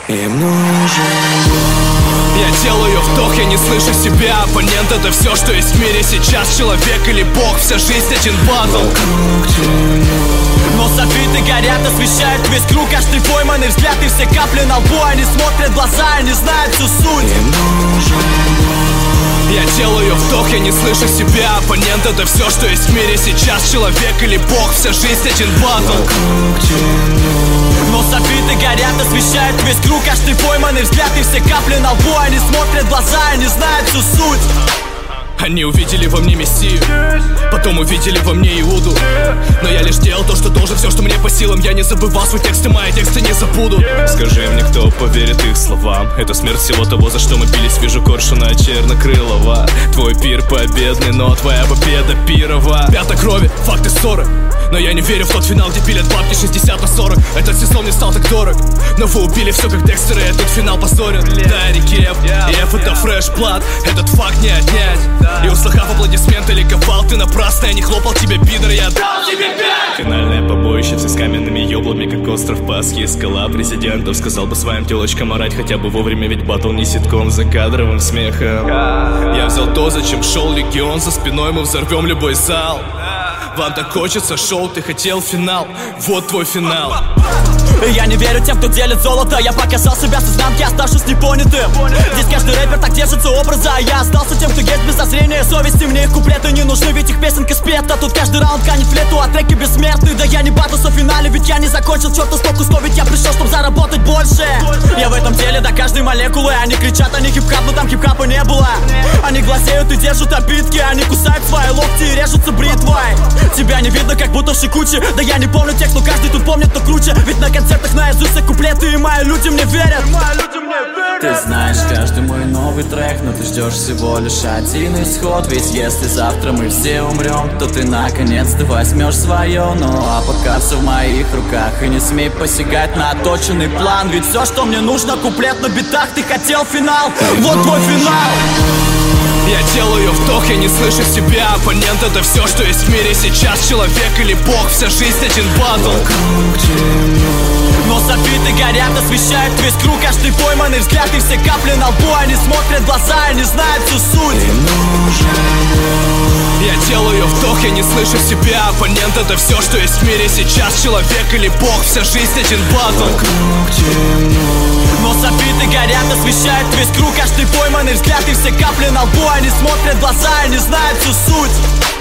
Им нужен Бог. Я делаю вдох, я не слышу себя. Оппонент — это все, что есть в мире сейчас. Человек или бог, вся жизнь один батл. Но софиты горят, освещают весь круг. Каждый пойманный взгляд и все капли на лбу. Они смотрят в глаза и не знают всю суть. Им нужен Бог. Я делаю вдох, я не слышу себя. Оппонент — это все, что есть в мире сейчас. Человек или бог, вся жизнь один батл. Но софиты горят, освещают весь круг. Каждый пойманный взгляд и все капли на лбу. Они смотрят в глаза и не знают всю суть. Они увидели во мне мессию, потом увидели во мне Иуду. Но я лишь делал то, что должен, все, что мне по силам. Я не забывал свои тексты, мои тексты не забуду. Скажи мне, кто поверит их словам. Это смерть всего того, за что мы бились. Вижу коршуна чернокрылого. Твой пир победный, но твоя победа пирова. Пята крови, факты ссоры. Но я не верю в тот финал, где пилят бабки 60/40. Этот сезон не стал так дорог. Но вы убили все как Декстеры, этот финал позорен. Да, Рикев, и F это фреш блад. Этот факт не отнять. И услыхав аплодисменты, ликовал ты напрасно. Я не хлопал тебе, пидор, я дал тебе 5. Финальное побоище, все с каменными ёблами, как остров Пасхи. Скала президентов, сказал бы своим телочкам орать хотя бы вовремя, ведь батл не ситком за кадровым смехом. Я взял то, зачем шел легион. За спиной мы взорвем любой зал. Вам так хочется шоу, ты хотел финал. Вот твой финал. Я не верю тем, кто делит золото. Я показал себя с изнанки, оставшись непонятым. Здесь каждый рэпер так держится образа. А я остался тем, кто есть без зазрения совести. Мне их куплеты не нужны, ведь их песенка спета. Тут каждый раунд канет в лету, а треки бессмертны. Да я не батлся в финале, ведь я не закончил черту столько сто. Ведь я пришел, чтобы заработать больше. Я в этом деле до каждой молекулы. Они кричат, они хип-хап, но там хип-хапа не было. Они глазеют и держат обидки. Они кусают свои локти и режутся бритвой. Тебя не видно, как будто в шикуче. Да я не помню текст, но каждый тут помнит, кто круче. Ведь на концертах наизусть все куплеты, и мои люди мне верят. Ты знаешь каждый мой новый трек, но ты ждешь всего лишь один исход. Ведь если завтра мы все умрем, то ты наконец-то возьмешь свое. Ну а пока все в моих руках, и не смей посягать на оточенный план. Ведь все, что мне нужно, куплет на битах. Ты хотел финал, вот твой финал. Я делаю вдох, я не слышу себя. Оппонент — это все, что есть в мире сейчас. Человек или бог, вся жизнь один батл. Но софиты горят, освещают весь круг. Каждый пойманный взгляд и все капли на лбу. Они смотрят в глаза и не знают всю суть. Я делаю вдох, я не слышу себя. Оппонент — это все, что есть в мире сейчас. Человек или бог, вся жизнь один батл. Но софиты горят, освещают весь круг. Каждый пойманный взгляд и все капли на лбу. Они смотрят в глаза и не знают всю суть.